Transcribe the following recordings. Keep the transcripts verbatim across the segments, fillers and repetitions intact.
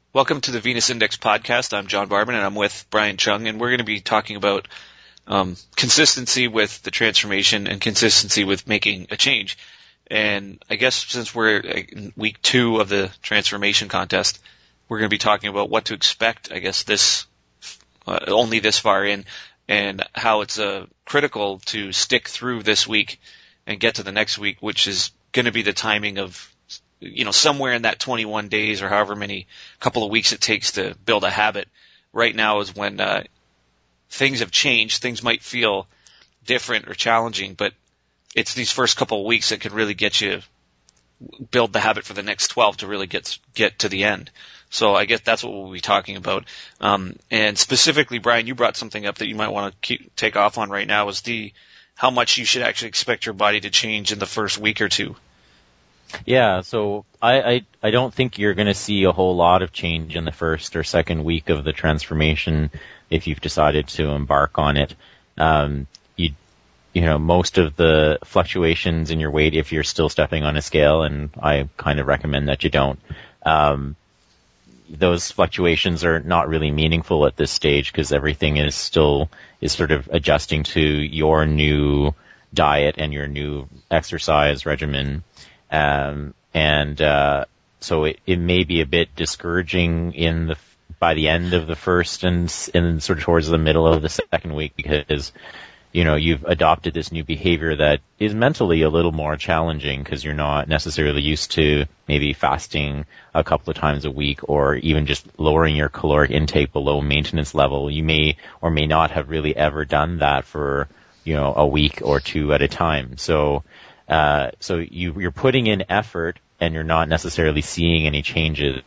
Welcome to the Venus Index podcast. I'm John Barban, and I'm with Brian Chung, and we're going to be talking about um, consistency with the transformation and consistency with making a change. And I guess since we're in week two of the transformation contest, we're going to be talking about what to expect, I guess, this uh, only this far in, and how it's uh, critical to stick through this week and get to the next week, which is going to be the timing of, you know, somewhere in that twenty-one days or however many couple of weeks it takes to build a habit. Right now is when uh, things have changed. Things might feel different or challenging, but it's these first couple of weeks that can really get you build the habit for the next twelve to really get get to the end. So I guess that's what we'll be talking about. Um, and specifically, Brian, you brought something up that you might want to keep, take off on right now is the how much you should actually expect your body to change in the first week or two. Yeah, so I, I, I don't think you're going to see a whole lot of change in the first or second week of the transformation if you've decided to embark on it. Um, you, you know, most of the fluctuations in your weight, if you're still stepping on a scale, and I kind of recommend that you don't, um, those fluctuations are not really meaningful at this stage because everything is still is sort of adjusting to your new diet and your new exercise regimen. Um, and, uh, so it, it may be a bit discouraging in the, by the end of the first and, and sort of towards the middle of the second week because, you know, you've adopted this new behavior that is mentally a little more challenging because you're not necessarily used to maybe fasting a couple of times a week or even just lowering your caloric intake below maintenance level. You may or may not have really ever done that for, you know, a week or two at a time. So, Uh, so you, you're putting in effort and you're not necessarily seeing any changes.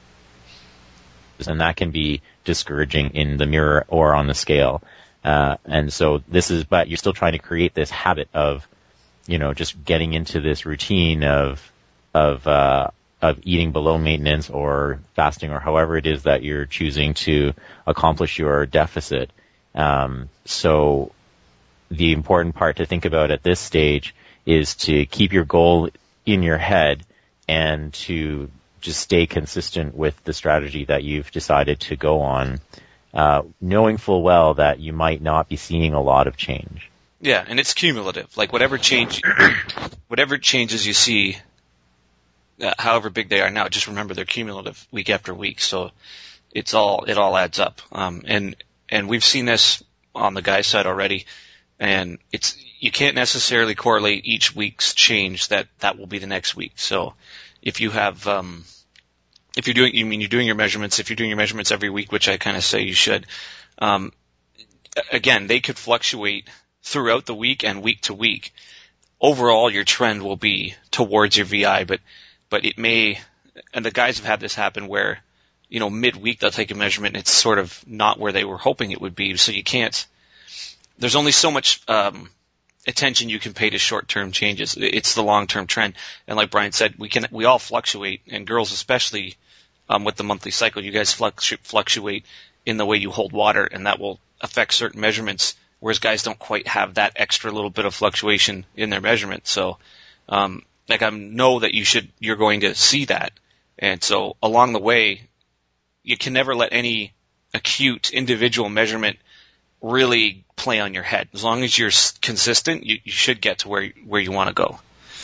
And that can be discouraging in the mirror or on the scale. Uh, and so this is, but you're still trying to create this habit of, you know, just getting into this routine of, of, uh, of eating below maintenance or fasting or however it is that you're choosing to accomplish your deficit. Um, so the important part to think about at this stage is to keep your goal in your head and to just stay consistent with the strategy that you've decided to go on, uh, knowing full well that you might not be seeing a lot of change. Yeah, and it's cumulative. Like whatever change, whatever changes you see, uh, however big they are now, just remember they're cumulative week after week. So it's all, it all adds up. Um, and, and we've seen this on the guys' side already. And it's, you can't necessarily correlate each week's change that that will be the next week. So if you have, um, if you're doing, you mean you're doing your measurements, if you're doing your measurements every week, which I kind of say you should, um, again, they could fluctuate throughout the week and week to week. Overall, your trend will be towards your V I, but, but it may, and the guys have had this happen where, you know, midweek they'll take a measurement and it's sort of not where they were hoping it would be. So you can't, there's only so much um, attention you can pay to short-term changes. It's the long-term trend, and like Brian said, we can we all fluctuate, and girls especially um, with the monthly cycle. You guys fluctu- fluctuate in the way you hold water, and that will affect certain measurements. Whereas guys don't quite have that extra little bit of fluctuation in their measurement. So, um, like I know that you should you're going to see that, and so along the way, you can never let any acute individual measurement really play on your head. As long as you're consistent, you, you should get to where where you want to go.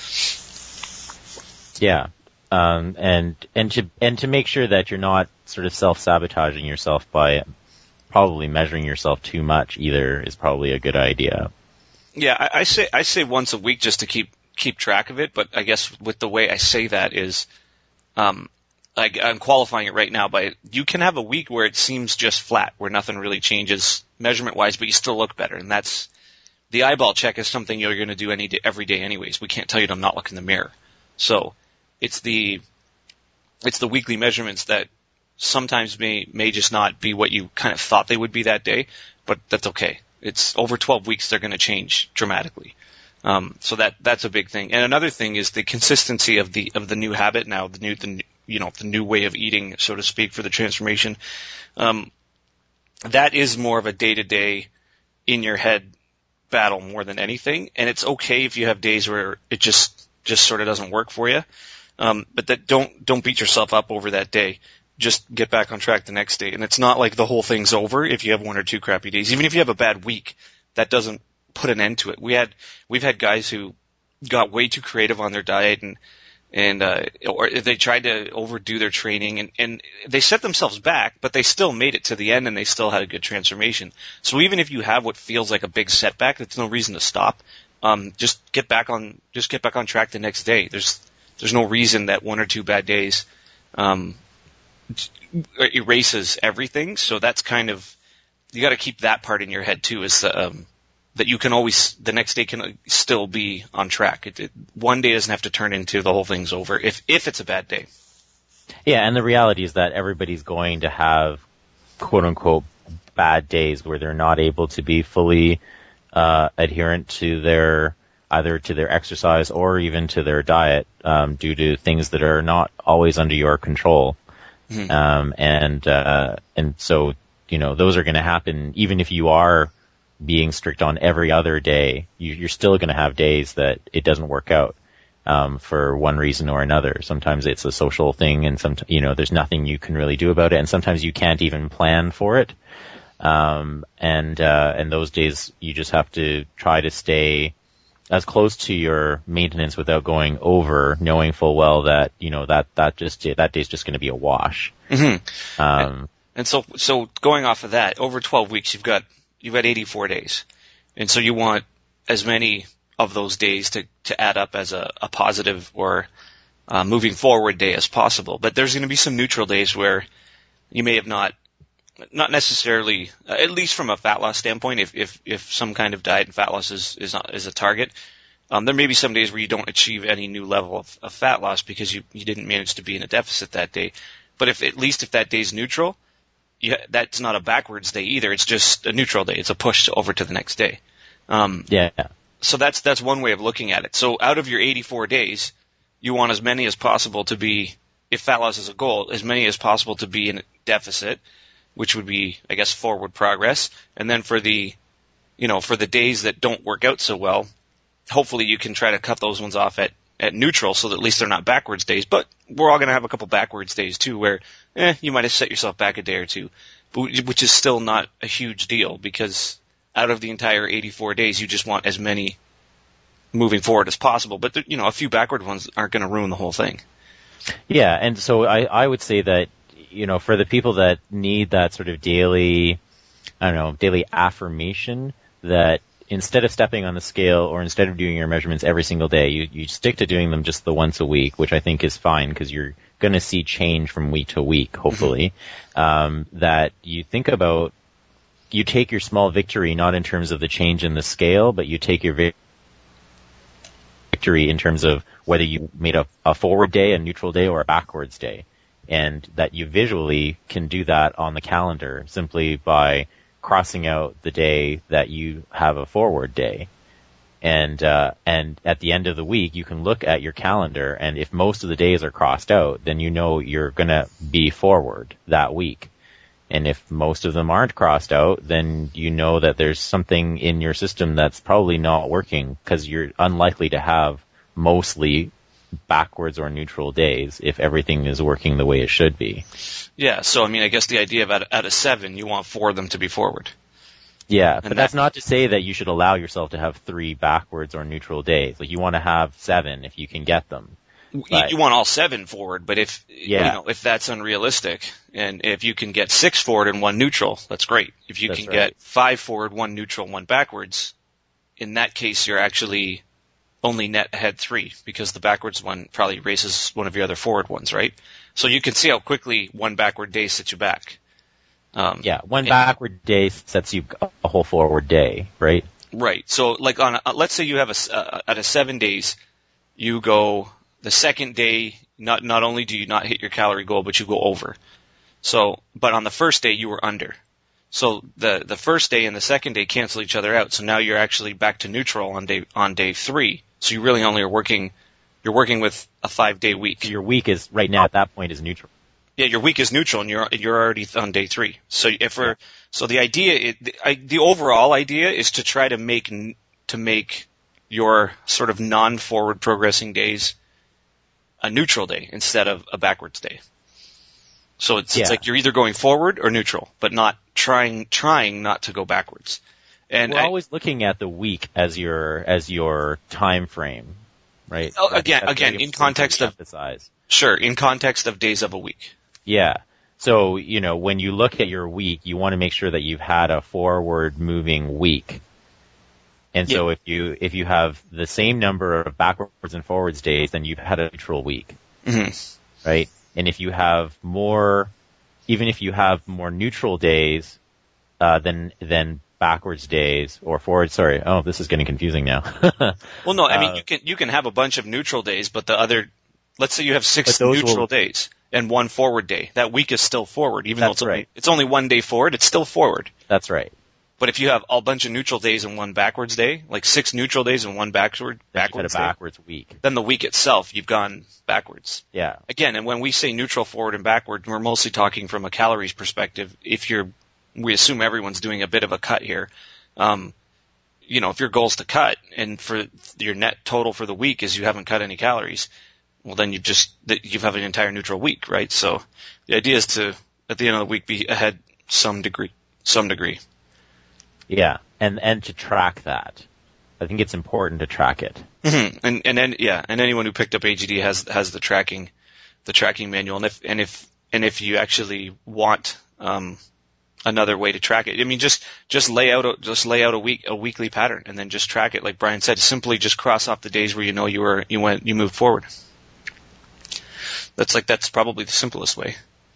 Yeah, um, and and to and to make sure that you're not sort of self-sabotaging yourself by probably measuring yourself too much either is probably a good idea. Yeah, I, I say I say once a week just to keep keep track of it. But I guess with the way I say that is, um, I, I'm qualifying it right now by you can have a week where it seems just flat, where nothing really changes measurement-wise, but you still look better. And that's the eyeball check is something you're going to do any day, every day anyways. We can't tell you to not look in the mirror. So it's the it's the weekly measurements that sometimes may may just not be what you kind of thought they would be that day, but that's okay. It's over twelve weeks, they're going to change dramatically. Um, so that that's a big thing. And another thing is the consistency of the of the new habit now, the new the you know the new way of eating, so to speak, for the transformation. Um, that is more of a day-to-day, in-your-head battle more than anything. And it's okay if you have days where it just just sort of doesn't work for you. Um, but that don't don't beat yourself up over that day. just get back on track the next day. And it's not like the whole thing's over if you have one or two crappy days. Even if you have a bad week, that doesn't put an end to it. We had, we've had guys who got way too creative on their diet and, and, uh, or they tried to overdo their training and, and they set themselves back, but they still made it to the end and they still had a good transformation. So even if you have what feels like a big setback, there's no reason to stop. Um, just get back on, just get back on track the next day. There's, there's no reason that one or two bad days, um, erases everything. So that's kind of, you got to keep that part in your head too, is the, um, that you can always, the next day can still be on track. It, it, one day doesn't have to turn into the whole thing's over if, if it's a bad day. Yeah, and the reality is that everybody's going to have quote unquote bad days where they're not able to be fully uh, adherent to their, either to their exercise or even to their diet, um, due to things that are not always under your control. Mm-hmm. Um, and, uh, and so, you know, those are going to happen even if you are being strict on every other day. You, you're still going to have days that it doesn't work out, um, for one reason or another. Sometimes it's a social thing and some, you know, there's nothing you can really do about it. And sometimes you can't even plan for it. Um, and, uh, and those days you just have to try to stay as close to your maintenance without going over, knowing full well that, you know, that, that just, that day's just going to be a wash. Mm-hmm. Um, and, and so, so going off of that, over twelve weeks, you've got, you've got eighty-four days. And so you want as many of those days to, to add up as a, a positive or uh, moving forward day as possible. But there's going to be some neutral days where you may have not, not necessarily, uh, at least from a fat loss standpoint, if, if, if some kind of diet and fat loss is, is, not, is a target, um, there may be some days where you don't achieve any new level of, of fat loss because you, you didn't manage to be in a deficit that day. But if, at least if that day's neutral, you, that's not a backwards day either. It's just a neutral day. It's a push over to the next day. Um, yeah. So that's, that's one way of looking at it. So out of your eighty-four days, you want as many as possible to be, if fat loss is a goal, as many as possible to be in a deficit, which would be, I guess, forward progress. And then for the, you know, for the days that don't work out so well, hopefully you can try to cut those ones off at, at neutral so that at least they're not backwards days. But we're all going to have a couple backwards days too where, eh, you might have set yourself back a day or two, but, which is still not a huge deal because out of the entire eighty-four days, you just want as many moving forward as possible. But, you know, a few backward ones aren't going to ruin the whole thing. Yeah, and so I, I would say that, you know, for the people that need that sort of daily, I don't know, daily affirmation, that instead of stepping on the scale or instead of doing your measurements every single day, you, you stick to doing them just the once a week, which I think is fine because you're going to see change from week to week, hopefully. Mm-hmm. Um, that you think about, you take your small victory not in terms of the change in the scale, but you take your vi- victory in terms of whether you made a, a forward day, a neutral day, or a backwards day. And that you visually can do that on the calendar simply by crossing out the day that you have a forward day. And, uh, and at the end of the week, you can look at your calendar, and if most of the days are crossed out, then you know you're gonna be forward that week. And if most of them aren't crossed out, then you know that there's something in your system that's probably not working because you're unlikely to have mostly backwards or neutral days if everything is working the way it should be. Yeah, so I mean, I guess the idea of out, out of seven, you want four of them to be forward. Yeah, and but that, that's not to say that you should allow yourself to have three backwards or neutral days. Like, you want to have seven if you can get them. But, you want all seven forward, but if yeah. you know if that's unrealistic, and if you can get six forward and one neutral, that's great. If you that's can right. get five forward, one neutral, one backwards, in that case, you're actually only net ahead three because the backwards one probably erases one of your other forward ones, right? So you can see how quickly one backward day sets you back. Um, yeah, one and, backward day sets you a whole forward day, right? Right. So, like on, a, let's say you have a uh, out of seven days, you go the second day. Not not only do you not hit your calorie goal, but you go over. So, but on the first day you were under. So the the first day and the second day cancel each other out. So now you're actually back to neutral on day on day three. So you really only are working. You're working with a five day week. Your week is right now at that point is neutral. Yeah, your week is neutral, and you're you're already on day three. So if we're so the idea, it, the, I, the overall idea is to try to make to make your sort of non-forward progressing days a neutral day instead of a backwards day. So it's, Yeah. it's like you're either going forward or neutral, but not trying trying not to go backwards. And We're I, always looking at the week as your as your time frame, right? Oh, That's- again- that's again, really in important context to of- emphasize. sure, in context of days of a week. Yeah. So, you know, when you look at your week, you want to make sure that you've had a forward moving week. And so Yeah. if you if you have the same number of backwards and forwards days, then you've had a neutral week, hmm right? And if you have more, even if you have more neutral days uh, than than backwards days or forward, sorry, oh, this is getting confusing now. Well, no, I mean Uh, you can you can have a bunch of neutral days, but the other, let's say you have But six those neutral will- days and one forward day. That week is still forward, even though That's it's only, right. it's only one day forward. It's still forward. That's right. But if you have a bunch of neutral days and one backwards day, like six neutral days and one backward Then you've had a backwards day, backwards week. then the week itself you've gone backwards. Yeah. Again, and when we say neutral, forward, and backward, we're mostly talking from a calories perspective. If you're, we assume everyone's doing a bit of a cut here. Um, you know, if your goal's to cut, and for your net total for the week is you haven't cut any calories, well, then you just that you have an entire neutral week, right? So the idea is to at the end of the week be ahead some degree, some degree. Yeah. And and to track that. I think it's important to track it. Mm-hmm. And and then yeah, and anyone who picked up A G D has has the tracking, the tracking manual. And if and if and if you actually want um, another way to track it, I mean, just just lay out a, just lay out a week a weekly pattern and then just track it. Like Brian said, simply just cross off the days where you know you were you went you moved forward. That's like that's probably the simplest way.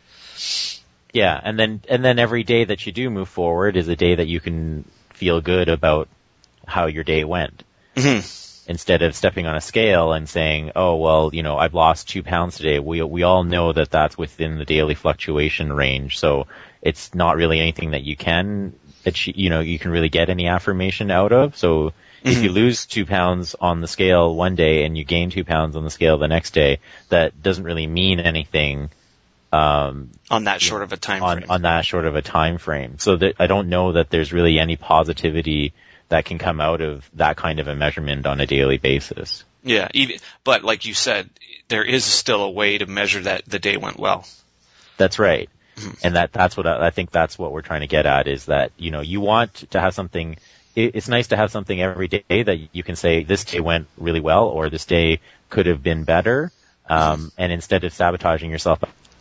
Yeah, and then and then every day that you do move forward is a day that you can feel good about how your day went. Mm-hmm. Instead of stepping on a scale and saying, "Oh, well, you know, I've lost two pounds today." We we all know that that's within the daily fluctuation range, so it's not really anything that you can achieve, you know, you can really get any affirmation out of. So if Mhm. you lose two pounds on the scale one day and you gain two pounds on the scale the next day, that doesn't really mean anything. Um, On that short of a time on, frame. on that short of a time frame. So that I don't know that there's really any positivity that can come out of that kind of a measurement on a daily basis. Yeah, even, but like you said, there is still a way to measure that the day went well. That's right. Mhm. And that, that's what I, I think that's what we're trying to get at is that, you know, you want to have something, it, it's nice to have something every day that you can say this day went really well or this day could have been better. Um, and instead of sabotaging yourself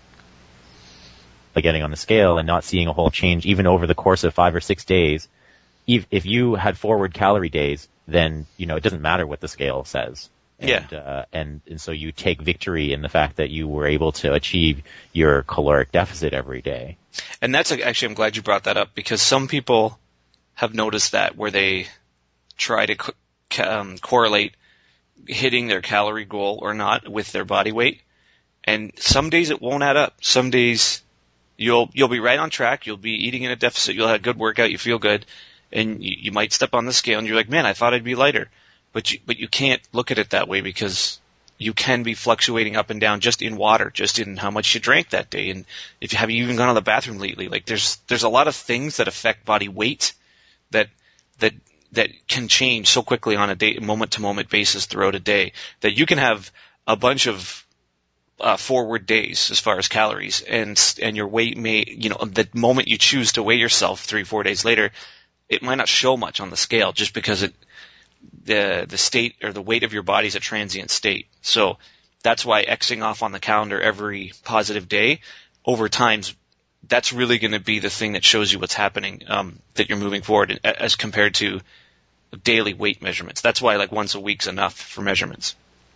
by getting on the scale and not seeing a whole change, even over the course of five or six days, if, if you had forward calorie days, then, you know, it doesn't matter what the scale says. And, Yeah. uh, and, and so you take victory in the fact that you were able to achieve your caloric deficit every day. And that's actually, I'm glad you brought that up because some people have noticed that where they try to co- ca- um, correlate hitting their calorie goal or not with their body weight. And some days it won't add up. Some days you'll, you'll be right on track. You'll be eating in a deficit. You'll have a good workout. You feel good. And you, you might step on the scale and you're like, man, I thought I'd be lighter. But you, but you can't look at it that way because you can be fluctuating up and down just in water, just in how much you drank that day. And if you have you even gone to the bathroom lately, like there's, there's a lot of things that affect body weight that, that, that can change so quickly on a day, moment to moment basis throughout a day that you can have a bunch of uh, forward days as far as calories and, and your weight may, you know, the moment you choose to weigh yourself three, four days later, it might not show much on the scale just because it, the the state or the weight of your body is a transient state. So that's why Xing off on the calendar every positive day over time, that's really going to be the thing that shows you what's happening, um, that you're moving forward as compared to daily weight measurements. That's why like once a week's enough for measurements.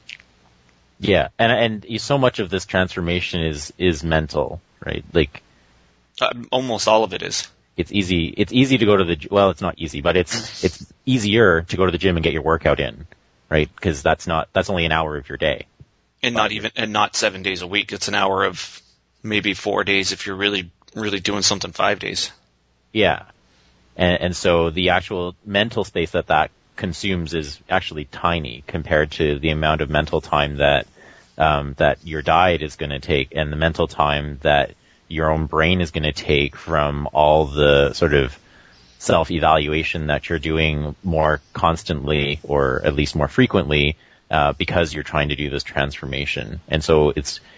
Yeah. And, and so much of this transformation is, is mental, right? Like Uh, almost all of it is. it's easy, it's easy to go to the, well, it's not easy, but it's, it's easier to go to the gym and get your workout in, right? Because that's not, that's only an hour of your day. And not even, and not seven days a week. It's an hour of maybe four days if you're really, really doing something five days. Yeah. And, and so the actual mental space that that consumes is actually tiny compared to the amount of mental time that, um, that your diet is going to take and the mental time that your own brain is going to take from all the sort of self-evaluation that you're doing more constantly or at least more frequently uh, because you're trying to do this transformation. And so it's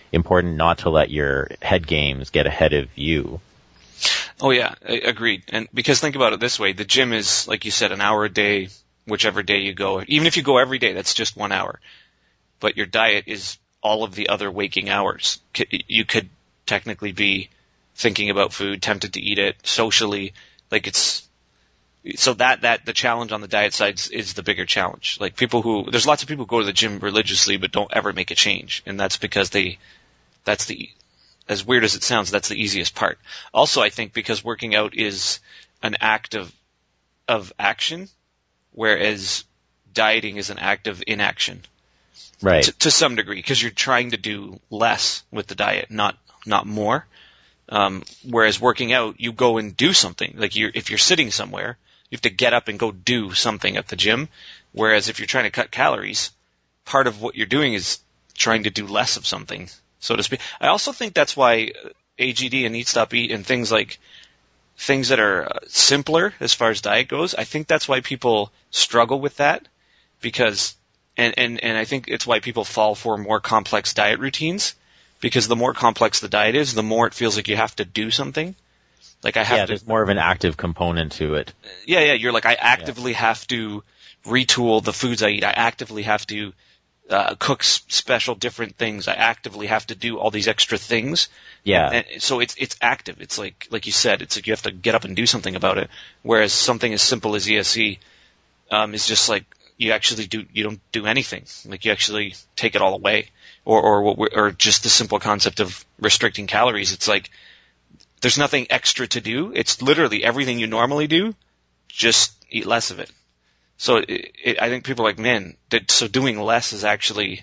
important not to let your head games get ahead of you. Oh yeah, I, agreed. And because think about it this way, the gym is, like you said, an hour a day, whichever day you go. Even if you go every day, that's just one hour. But your diet is all of the other waking hours. You could technically be thinking about food, tempted to eat it, socially, like it's, so that, that, the challenge on the diet side is, is the bigger challenge. Like people who, there's lots of people who go to the gym religiously but don't ever make a change. And that's because they, that's the, as weird as it sounds, that's the easiest part. Also, I think because working out is an act of, of action, whereas dieting is an act of inaction. Right. To, to some degree, because you're trying to do less with the diet, not, not more. Um, whereas working out, you go and do something. Like you're, if you're sitting somewhere, you have to get up and go do something at the gym. Whereas if you're trying to cut calories, part of what you're doing is trying to do less of something, so to speak. I also think that's why A G D and Eat Stop Eat and things like, things that are uh, simpler as far as diet goes, I think that's why people struggle with that, because, and, and, and I think it's why people fall for more complex diet routines. Because the more complex the diet is, the more it feels like you have to do something. Like I have yeah, to. There's more of an active component to it. Yeah, yeah. You're like, I actively yeah. have to retool the foods I eat. I actively have to uh, cook s- special different things. I actively have to do all these extra things. Yeah. And, and so it's it's active. It's like like you said. It's like you have to get up and do something about it. Whereas something as simple as E S C um, is just like you actually do. You don't do anything. Like you actually take it all away. Or, or what we're, or just the simple concept of restricting calories. It's like there's nothing extra to do. It's literally everything you normally do, just eat less of it. So it, it, I think people are like, man, that, so doing less is actually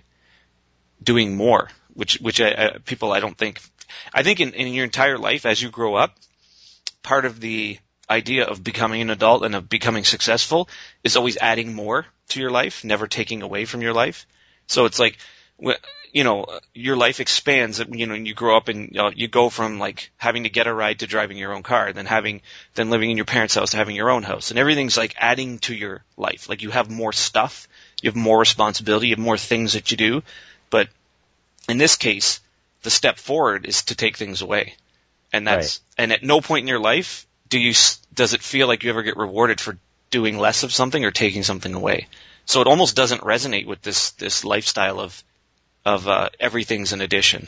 doing more, which which I, I, people I don't think. I think in, in your entire life as you grow up, part of the idea of becoming an adult and of becoming successful is always adding more to your life, never taking away from your life. So it's like, you know, your life expands, you know, and you grow up and you know, you go from like having to get a ride to driving your own car, then having, then living in your parents' house to having your own house. And everything's like adding to your life. Like you have more stuff, you have more responsibility, you have more things that you do. But in this case, the step forward is to take things away. And that's, right. And at no point in your life do you, does it feel like you ever get rewarded for doing less of something or taking something away. So it almost doesn't resonate with this, this lifestyle of, of uh, everything's an addition.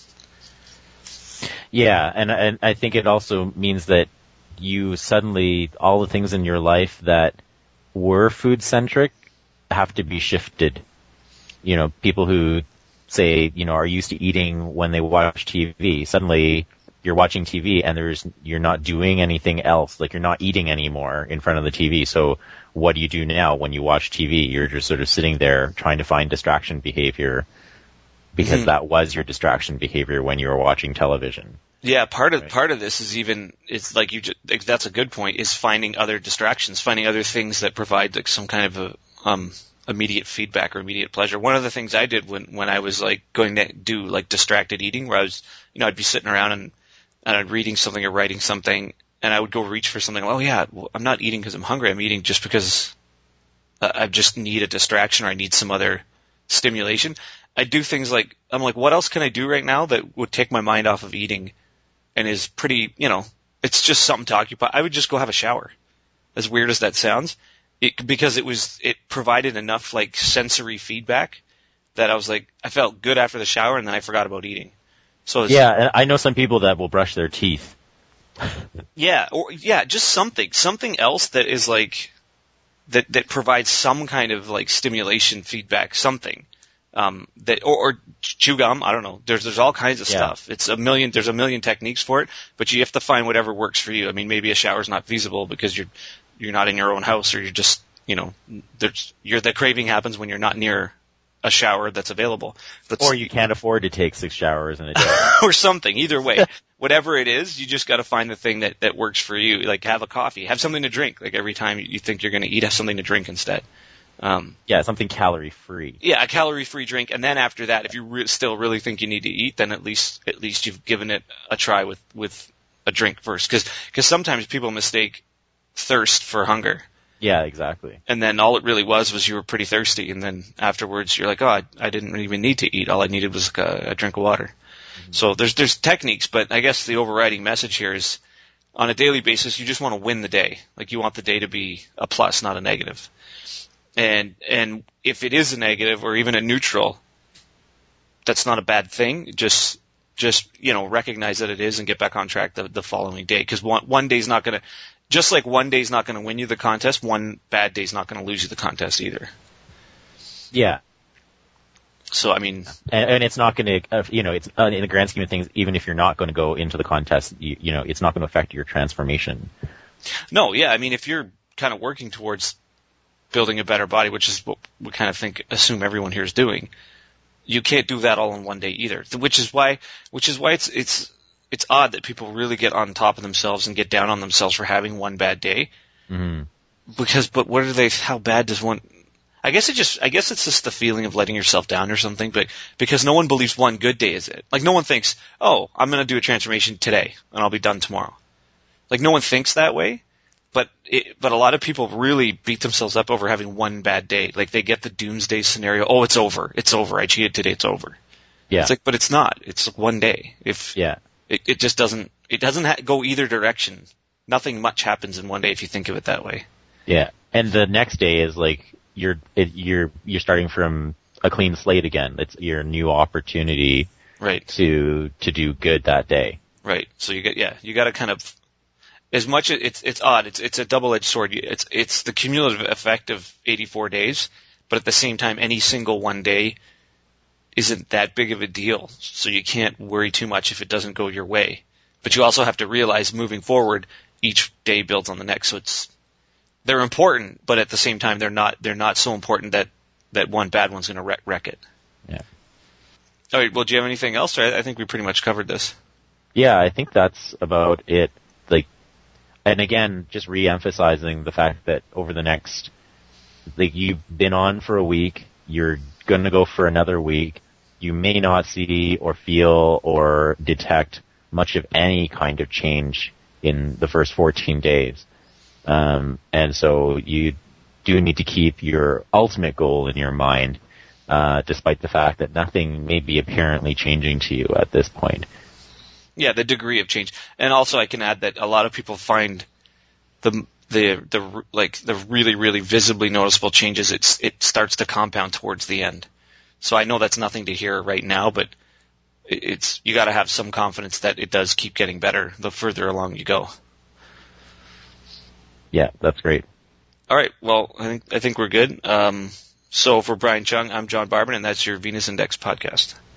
Yeah, and, and I think it also means that you suddenly, all the things in your life that were food-centric have to be shifted. You know, people who say, you know, are used to eating when they watch T V, suddenly you're watching T V and there's, you're not doing anything else, like you're not eating anymore in front of the T V. So what do you do now when you watch T V? You're just sort of sitting there trying to find distraction behavior, because mm-hmm. that was your distraction behavior when you were watching television. Yeah, part of right. part of this is even it's like you. Just, that's a good point. Is finding other distractions, finding other things that provide like some kind of a um, immediate feedback or immediate pleasure. One of the things I did when when I was like going to do like distracted eating, where I was, you know, I'd be sitting around and and I'd reading something or writing something, and I would go reach for something. Oh yeah, well, I'm not eating because I'm hungry. I'm eating just because uh, I just need a distraction or I need some other stimulation. I do things like, I'm like, what else can I do right now that would take my mind off of eating and is pretty, you know, it's just something to occupy. I would just go have a shower. As weird as that sounds, it, because it was, it provided enough like sensory feedback that I was like, I felt good after the shower and then I forgot about eating. So it's, yeah, and I know some people that will brush their teeth. yeah, or yeah, just something, something else that is like, that, that provides some kind of like stimulation feedback, something. Um, that, or, or chew gum, I don't know. There's, there's all kinds of yeah. stuff. It's a million, there's a million techniques for it, but you have to find whatever works for you. I mean, maybe a shower's not feasible because you're, you're not in your own house or you're just, you know, there's, you're, the craving happens when you're not near a shower that's available. But or you can't afford to take six showers in a day. Or something. Either way, whatever it is, you just got to find the thing that, that works for you. Like have a coffee, have something to drink. Like every time you think you're going to eat, have something to drink instead. Um, yeah, something calorie-free. Yeah, a calorie-free drink, and then after that, if you re- still really think you need to eat, then at least at least you've given it a try with, with a drink first, because because sometimes people mistake thirst for hunger. Yeah, exactly. And then all it really was was you were pretty thirsty, and then afterwards you're like, oh, I, I didn't even need to eat. All I needed was like a, a drink of water. Mm-hmm. So there's there's techniques, but I guess the overriding message here is on a daily basis, you just want to win the day. Like you want the day to be a plus, not a negative. And and if it is a negative or even a neutral, that's not a bad thing. Just just you know recognize that it is and get back on track the, the following day. Because one one day's not going to, just like one day's not going to win you the contest, one bad day's not going to lose you the contest either. Yeah. So I mean, and, and it's not going to, uh, you know, it's uh, in the grand scheme of things. Even if you're not going to go into the contest, you, you know, it's not going to affect your transformation. No, yeah, I mean, if you're kind of working towards building a better body, which is what we kind of think, assume everyone here is doing, you can't do that all in one day either. Which is why, which is why it's it's it's odd that people really get on top of themselves and get down on themselves for having one bad day. Mm-hmm. Because, but what are they? How bad does one? I guess it just, I guess it's just the feeling of letting yourself down or something, but because no one believes one good day is it. Like no one thinks, oh, I'm going to do a transformation today and I'll be done tomorrow. Like no one thinks that way, but it, but a lot of people really beat themselves up over having one bad day. Like they get the doomsday scenario. Oh, it's over. It's over. I cheated today. It's over. Yeah. It's like, but it's not. It's like one day. If yeah. it, it just doesn't, it doesn't ha- go either direction. Nothing much happens in one day if you think of it that way. Yeah. And the next day is like, You're it, you're you're starting from a clean slate again. It's your new opportunity, right? To to do good that day, right? So you get yeah, you got to kind of, as much as it's it's odd. It's it's a double-edged sword. It's it's the cumulative effect of eighty-four days, but at the same time, any single one day isn't that big of a deal. So you can't worry too much if it doesn't go your way. But you also have to realize moving forward, each day builds on the next. So it's they're important, but at the same time, they're not they're not so important that, that one bad one's going to wreck, wreck it. Yeah. All right. Well, do you have anything else? I, I think we pretty much covered this. Yeah, I think that's about it. Like, and again, just re-emphasizing the fact that over the next, like, you've been on for a week, you're going to go for another week. You may not see or feel or detect much of any kind of change in the first fourteen days. Um, and so you do need to keep your ultimate goal in your mind, uh, despite the fact that nothing may be apparently changing to you at this point. Yeah, the degree of change. And also I can add that a lot of people find the, the, the, like, the really, really visibly noticeable changes, it's, it starts to compound towards the end. So I know that's nothing to hear right now, but it's, you gotta have some confidence that it does keep getting better the further along you go. Yeah, that's great. All right. Well, I think I think we're good. Um, so for Brian Chung, I'm John Barban, and that's your Venus Index podcast.